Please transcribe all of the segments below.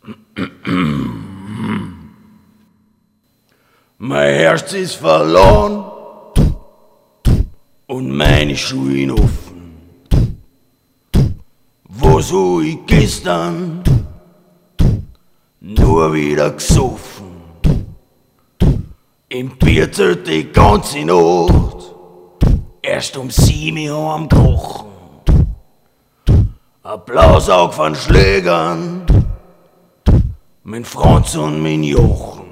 Mein Herz ist verloren und meine Schuhe offen. Wo so ich gestern nur wieder gesoffen. Im Bierzelt die ganze Nacht, erst um 7 Uhr am Krochen. Applaus von Schlägern, mein Franz und mein Jochen.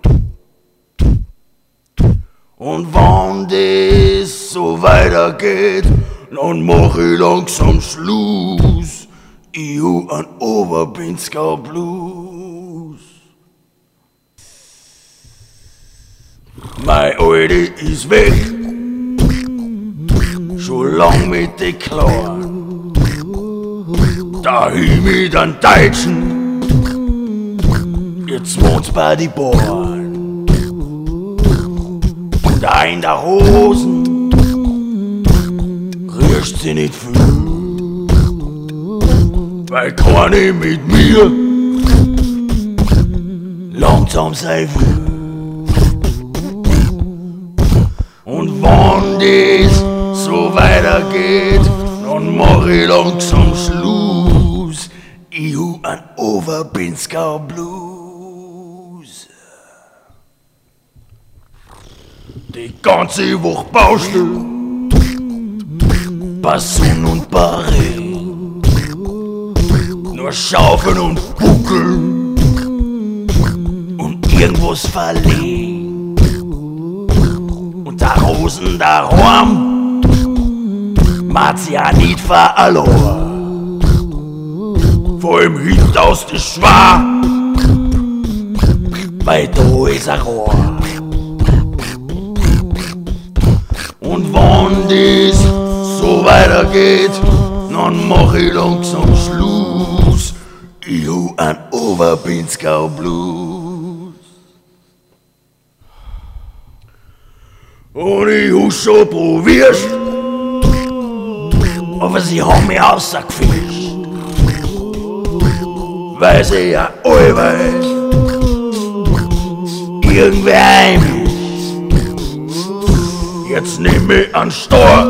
Und wenn das so weitergeht, dann mach ich langsam Schluss. Ich hab an Oberpinsker Blues. Mein Alte ist weg, schon lang mit den Klauen. Da ich mit den Deutschen, jetzt wohnt's bei die Bauern. Und da in der Hosen riecht sie nicht viel, weil keine mit mir langsam sein will. Und wenn das so weitergeht, dann mach ich langsam Schluss. Ich hab an Oberpinsker Blues. Die ganze Woche Baustelle, Bassun und Barre, nur Schaufeln und Buckeln und irgendwas verlegen. Und der Rosen daheim macht's ja nicht verloren. Vor ihm hinten aus der Schwar, weil da ist ein Rohr. Und wenn das so weitergeht, dann mach ich langsam Schluss. Ich hab an Oberpinsker Blues. Und ich hab schon probiert, aber sie haben mich rausgefischt, weil sie ja allweil irgendwer einmischt. Jetzt nehm ich an Stor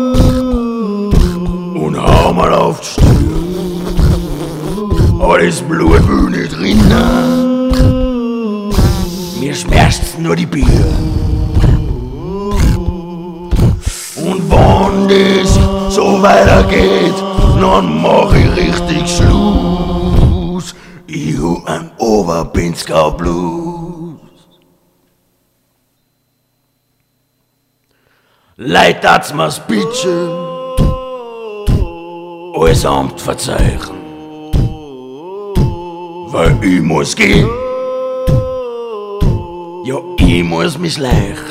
und hau mal auf die Stirn. Aber das Blut will nicht rinnen, mir schmerzt nur die Birne. Und wenn das so weitergeht, dann mach ich richtig Schluss. Ich hab an Oberpinsker Blues. Leid hat's mir's bitchen, alles Amt verzeichnen, weil ich muss gehen, ja ich muss mich leichen.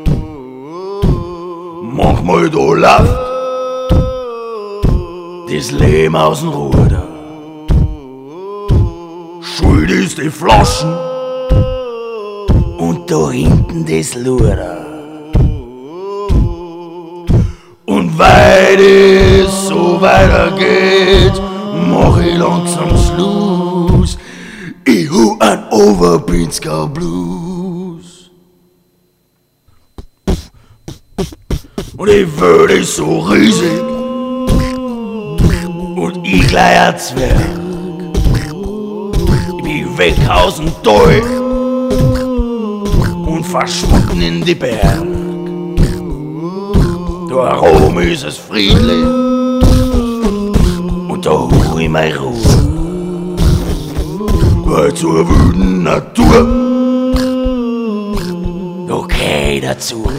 Manchmal da läuft das Leben aus dem Ruder. Schuld ist die Flaschen und da hinten das Luder. Und weil es so weitergeht, mach ich langsam Schluss. Ich hab an Oberpinsker Blues. Und die Welt ist so riesig und ich gleich ein Zwerg. Ich bin weg aus dem Dorf und verschwunden in die Berg. Da oben ist es friedlich und da hol ich meine Ruhe. Weil zur wilden Natur, okay dazu.